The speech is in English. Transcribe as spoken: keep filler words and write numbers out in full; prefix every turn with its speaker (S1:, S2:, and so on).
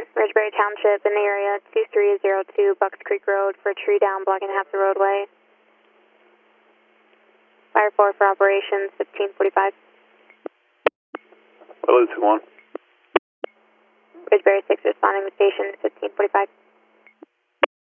S1: Ridgeberry Township in the area, two three zero two Bucks Creek Road for a tree down blocking half the roadway. Fire four for operations, fifteen forty-five.
S2: Hello, two one.
S1: Ridgeberry six responding to station, fifteen forty-five.